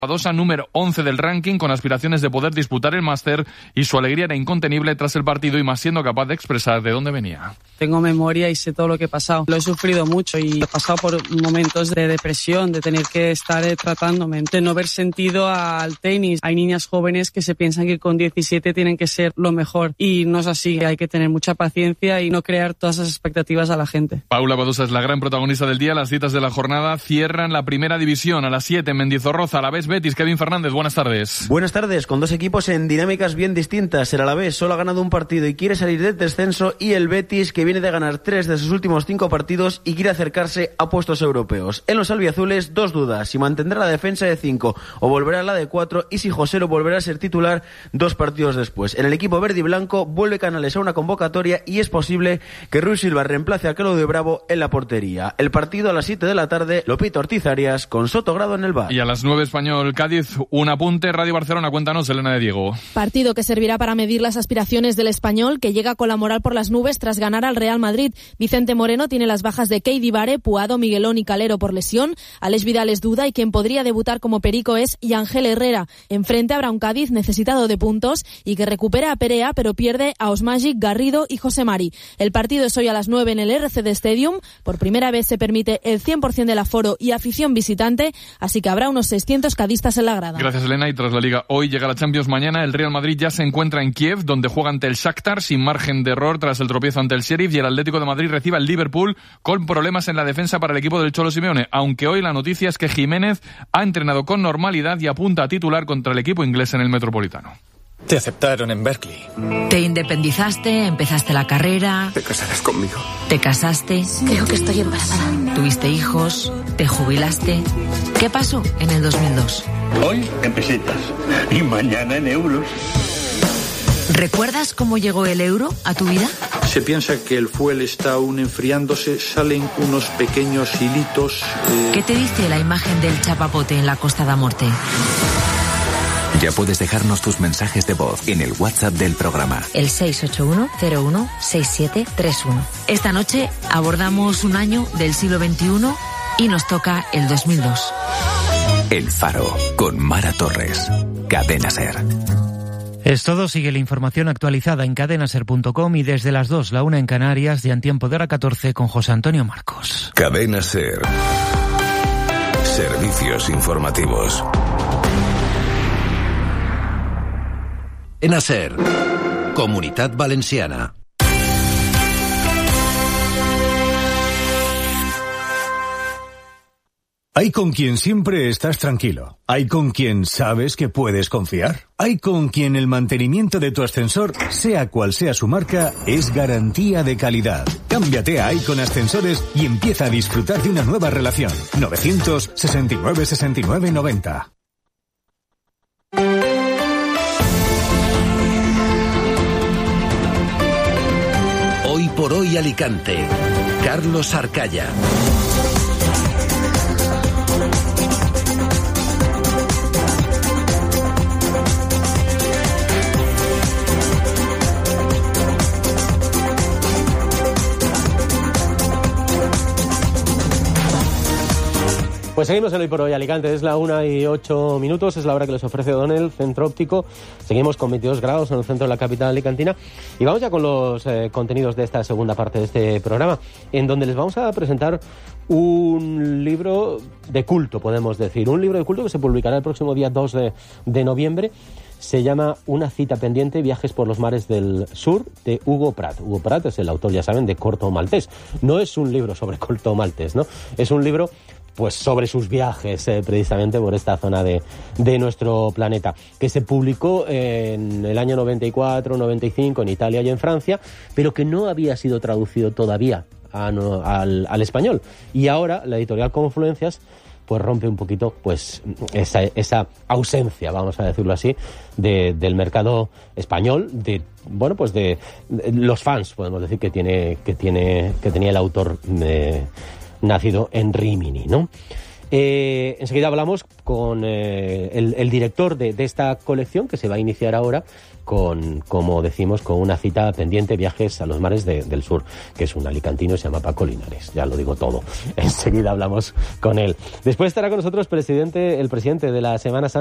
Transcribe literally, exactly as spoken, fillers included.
Badosa, número once del ranking, con aspiraciones de poder disputar el máster, y su alegría era incontenible tras el partido y más siendo capaz de expresar de dónde venía. Tengo memoria y sé todo lo que he pasado. Lo he sufrido mucho y he pasado por momentos de depresión, de tener que estar eh, tratándome, de no haber sentido al tenis. Hay niñas jóvenes que se piensan que con diecisiete tienen que ser lo mejor y no es así. Hay que tener mucha paciencia y no crear todas esas expectativas a la gente. Paula Badosa es la gran protagonista del día. Las citas de la jornada cierran la primera división a las siete en Mendizorroza. A la vez Betis. Kevin Fernández, buenas tardes. Buenas tardes, con dos equipos en dinámicas bien distintas. El Alavés solo ha ganado un partido y quiere salir del descenso, y el Betis, que viene de ganar tres de sus últimos cinco partidos y quiere acercarse a puestos europeos. En los albiazules, dos dudas: si mantendrá la defensa de cinco o volverá a la de cuatro, y si Joselu volverá a ser titular dos partidos después. En el equipo verde y blanco vuelve Canales a una convocatoria y es posible que Ruiz Silva reemplace a Claudio Bravo en la portería. El partido a las siete de la tarde, Lopito Ortiz Arias con Soto Grado en el bar. Y a las nueve Español Cádiz. Un apunte, Radio Barcelona, cuéntanos, Elena de Diego. Partido que servirá para medir las aspiraciones del Español, que llega con la moral por las nubes tras ganar al Real Madrid. Vicente Moreno tiene las bajas de Keidi Bare, Puado, Miguelón y Calero por lesión. Alex Vidal es duda y quien podría debutar como Perico es Yángel Herrera. Enfrente habrá un Cádiz necesitado de puntos y que recupera a Perea, pero pierde a Osmagic, Garrido y José Mari. El partido es hoy a las nueve en el R C D Stadium. Por primera vez se permite el cien por ciento del aforo y afición visitante, así que habrá unos seiscientos cadistas en la grada. Gracias, Elena. Y tras la Liga hoy llega la Champions mañana. El Real Madrid ya se encuentra en Kiev, donde juega ante el Shakhtar sin margen de error tras el tropiezo ante el Sheriff, y el Atlético de Madrid recibe al Liverpool con problemas en la defensa para el equipo del Cholo Simeone, aunque hoy la noticia es que Jiménez ha entrenado con normalidad y apunta a titular contra el equipo inglés en el Metropolitano. Te aceptaron en Berkeley. Te independizaste, empezaste la carrera. Te casarás conmigo. Te casaste. Creo que estoy embarazada. Tuviste hijos. Te jubilaste. ¿Qué pasó en el dos mil dos? Hoy en pesetas y mañana en euros. ¿Recuerdas cómo llegó el euro a tu vida? Se piensa que el fuel está aún enfriándose, salen unos pequeños hilitos. Eh... ¿Qué te dice la imagen del chapapote en la Costa da Morte? Ya puedes dejarnos tus mensajes de voz en el WhatsApp del programa. El seis ocho uno cero uno seis siete tres uno. Esta noche abordamos un año del siglo veintiuno y nos toca el dos mil dos. El Faro, con Mara Torres. Cadena SER. Es todo. Sigue la información actualizada en cadena ser punto com y desde las dos, la una en Canarias, de Antiempo de hora catorce con José Antonio Marcos. Cadena SER. Servicios informativos. En SER, Comunitat Valenciana. Hay con quien siempre estás tranquilo. Hay con quien sabes que puedes confiar. Hay con quien el mantenimiento de tu ascensor, sea cual sea su marca, es garantía de calidad. Cámbiate a Icon Ascensores y empieza a disfrutar de una nueva relación. novecientos sesenta y nueve sesenta y nueve noventa. Hoy por hoy Alicante. Carlos Arcaya. Pues seguimos en Hoy por Hoy Alicante, es la una y ocho minutos, es la hora que les ofrece O'Donnell, Centro Óptico. Seguimos con veintidós grados en el centro de la capital alicantina y vamos ya con los eh, contenidos de esta segunda parte de este programa, en donde les vamos a presentar un libro de culto, podemos decir, un libro de culto que se publicará el próximo día dos de noviembre. Se llama Una cita pendiente, viajes por los mares del sur, de Hugo Prat. Hugo Prat es el autor, ya saben, de Corto Maltés. No es un libro sobre Corto Maltés, ¿no? Es un libro pues sobre sus viajes eh, precisamente por esta zona de, de nuestro planeta, que se publicó en el año noventa y cuatro, noventa y cinco en Italia y en Francia, pero que no había sido traducido todavía a, no, al, al español. Y ahora la editorial Confluencias pues rompe un poquito pues esa, esa ausencia, vamos a decirlo así, de, del mercado español, de bueno pues de, de los fans, podemos decir, que tiene que tiene que tenía el autor de, nacido en Rímini, ¿no? Eh, enseguida hablamos con eh, el, el director de, de esta colección que se va a iniciar ahora con, como decimos, con una cita pendiente, Viajes a los Mares de, del Sur, que es un alicantino, se llama Paco Linares, ya lo digo todo. Enseguida hablamos con él. Después estará con nosotros presidente, el presidente de la Semana Santa